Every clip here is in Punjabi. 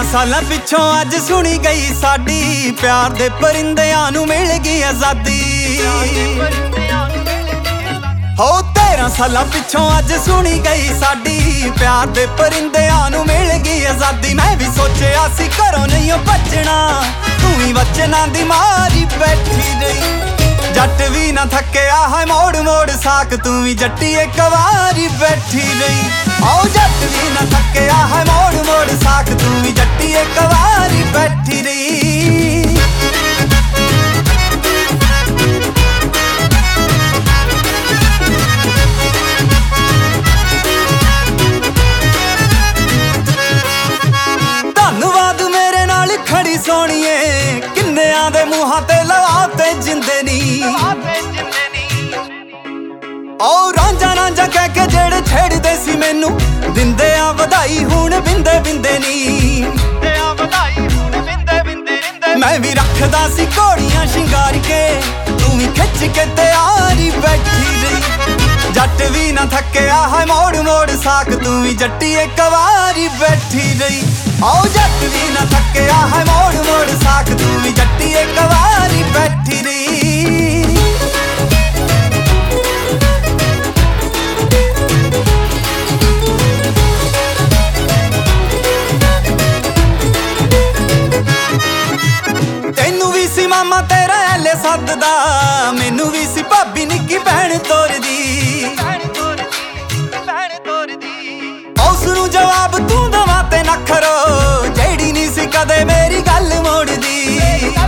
ਸਾਲਾਂ ਪਿੱਛੋਂ ਅੱਜ ਸੁਣੀ ਗਈ ਸਾਡੀ ਪਿਆਰ ਦੇ ਪਰਿੰਦਿਆਂ ਨੂੰ ਮਿਲ ਗਈ ਆਜ਼ਾਦੀ। ਹੋ 13 ਸਾਲਾਂ ਪਿੱਛੋਂ ਅੱਜ ਸੁਣੀ ਗਈ ਸਾਡੀ ਪਿਆਰ ਦੇ ਪਰਿੰਦਿਆਂ ਨੂੰ ਮਿਲ ਗਈ ਆਜ਼ਾਦੀ। ਮੈਂ ਵੀ ਸੋਚਿਆ ਸੀ ਘਰੋਂ ਨਹੀਂ ਭੱਜਣਾ, ਤੂੰ ਵੀ ਵਚਨਾਂ ਦੀ ਮਾਰੀ ਬੈਠੀ ਰਹੀ। ਜੱਟ ਵੀ ਨਾ ਥੱਕਿਆ ਹੈ ਮੋੜ ਮੋੜ ਸਾਕ, ਤੂੰ ਵੀ ਜੱਟੀ ਇੱਕ ਵਾਰੀ ਬੈਠੀ ਰਹੀ। ਆਓ ਜੱਟ ਵੀ ਨਾ ਥੱਕਿਆ ਹੈ ਮੋੜ ਮੋੜ ਸਾਕ, ਤੂੰ ਵੀ ਜੱਟੀ ਇੱਕ ਵਾਰੀ ਬੈਠੀ ਰਹੀ। ਧੰਨਵਾਦ ਮੇਰੇ ਨਾਲ ਖੜੀ ਸੋਹਣੀਏ, ਕਿੰਨਿਆਂ ਦੇ ਮੂੰਹਾਂ ਤੇ ਲਵਾ ਤੇ ਜਿੰਦੇ ਨੀ। ਓ ਰਾਂਝਾ ਰਾਂਝਾ ਕਹਿ ਕੇ ਜਿਹੜੇ ਛੇੜਦੇ ਸੀ ਮੈਨੂੰ, ਦਿੰਦੇ ਆ ਵਧਾਈ ਹੁਣ ਬਿੰਦੇ ਬਿੰਦੇ ਨੀ। ਮੈਂ ਵੀ ਰੱਖਦਾ ਸੀ ਘੋੜੀਆਂ ਸ਼ਿੰਗਾਰ ਕੇ, ਤੂੰ ਵੀ ਖਿੱਚ ਕੇ ਤਿਆਰੀ ਬੈਠੀ ਰਹੀ। ਜੱਟ ਵੀ ਨਾ ਥੱਕਿਆ ਹੈ ਮੋੜ ਮੋੜ ਸਾਕ, ਤੂੰ ਵੀ ਜੱਟੀ ਇੱਕ ਵਾਰੀ ਬੈਠੀ ਰਹੀ। ਆਓ ਜੱਟ ਵੀ ਨਾ ਥੱਕਿਆ ਹੈ ਮੋੜ ਮੋੜ ਸਾਕ, ਤੂੰ ਵੀ ਜੱਟੀ ਇੱਕ ਵਾਰੀ ਬੈਠੀ ਰਹੀ। ਤੈਨੂੰ ਵੀ ਸੀ ਮਾਮਾ ਤੇਰਾ ਐਲੇ ਸੱਦਦਾ, ਮੈਨੂੰ ਵੀ ਸੀ ਭਾਬੀ ਨਿੱਕੀ ਭੈਣ ਤੋਰਦੀ। ਉਸ ਨੂੰ ਜਵਾਬ ਤੂੰ ਦਵਾ ਤੇ ਨਖਰੋ, ਜਿਹੜੀ ਨਹੀਂ ਸੀ ਕਦੇ ਮੇਰੀ ਗੱਲ ਮੋੜਦੀ।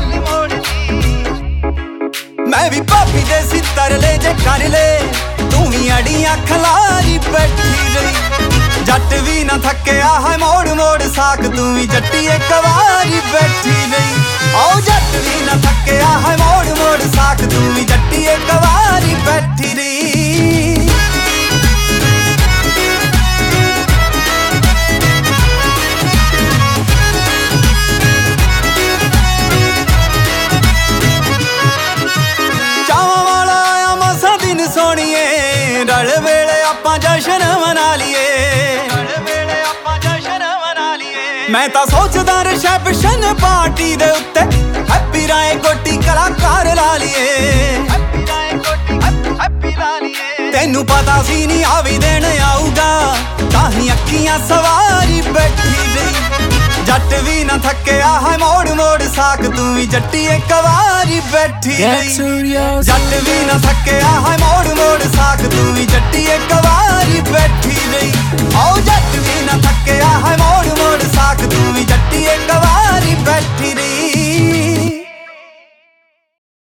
ਮੈਂ ਵੀ ਭਾਬੀ ਦੇ ਸੀ ਤਰਲੇ ਜੇ ਕਰ ਲੈ, ਤੂੰ ਵੀ ਅੜੀਆਂ ਖਲਾਰੀ ਬੈਠੀ ਰਹੀ। ਜੱਟ ਵੀ ਨਾ ਥੱਕਿਆ ਹੈ ਮੋੜ ਮੋੜ ਸਾਕ, ਤੂੰ ਵੀ ਜੱਟੀ ਇੱਕ ਵਾਰੀ ਬੈਠੀ ਰਹੀ। ਆਓ ਜੱਟ ਵੀ ਨਾ ਥੱਕਿਆ ਹੈ ਮੋੜ ਮੋੜ ਸਾਕ, ਤੂੰ ਵੀ ਜੱਟੀ ਇੱਕ ਵਾਰੀ ਬੈਠੀ ਰਹੀ। ਚਾਵਾਂ ਵਾਲਾ ਆਇਆ ਮਸਾਂ ਦਿਨ ਸੋਹਣੀਏ, ਰਲ ਵੇਲੇ ਆਪਾਂ ਜਸ਼ਨ ਮਨਾ ਲਈਏ। ਮੈਂ ਤਾਂ ਸੋਚਦਾ ਰਿਸੈਪਸ਼ਨ ਪਾਰਟੀ ਦੇ ਉੱਤੇ ਹੈਪੀ ਰਾਏ ਕੋਟੀ ਕਲਾਕਾਰ ਲਾ ਲਈਏ। ਤੈਨੂੰ ਪਤਾ ਸੀ ਨਹੀਂ ਆ ਵੀ ਦੇਣ ਆਊਗਾ, ਤਾਂ ਹੀ ਅੱਖੀਆਂ ਸਵਾਰੀ ਬੈਠੀ ਰਹੀ। ਜੱਟ ਵੀ ਨਾ ਥੱਕਿਆ ਹੈ ਮੋੜ ਮੋੜ ਸਾਕ, ਤੂੰ ਵੀ ਜੱਟੀ ਇੱਕ ਵਾਰੀ ਬੈਠੀ ਰਹੀ। ਜੱਟ ਵੀ ਨਾ ਥੱਕਿਆ ਹੈ ਮੋੜ ਮੋੜ ਸਾਕ, ਤੂੰ ਵੀ ਜੱਟੀ ਇੱਕ ਵਾਰੀ ਬੈਠੀ